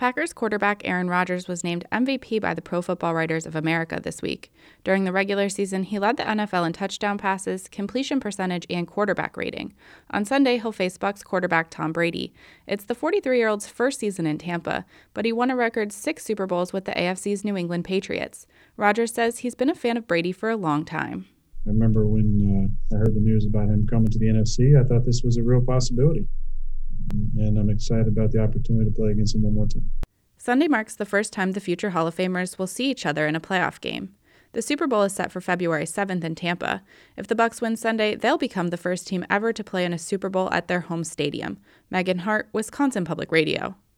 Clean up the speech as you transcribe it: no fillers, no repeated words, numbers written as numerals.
Packers quarterback Aaron Rodgers was named MVP by the Pro Football Writers of America this week. During the regular season, he led the NFL in touchdown passes, completion percentage, and quarterback rating. On Sunday, he'll face Bucs quarterback Tom Brady. It's the 43-year-old's first season in Tampa, but he won a record 6 Super Bowls with the AFC's New England Patriots. Rodgers says he's been a fan of Brady for a long time. I remember when I heard the news about him coming to the NFC, I thought this was a real possibility. And I'm excited about the opportunity to play against him one more time. Sunday marks the first time the future Hall of Famers will see each other in a playoff game. The Super Bowl is set for February 7th in Tampa. If the Bucs win Sunday, they'll become the first team ever to play in a Super Bowl at their home stadium. Megan Hart, Wisconsin Public Radio.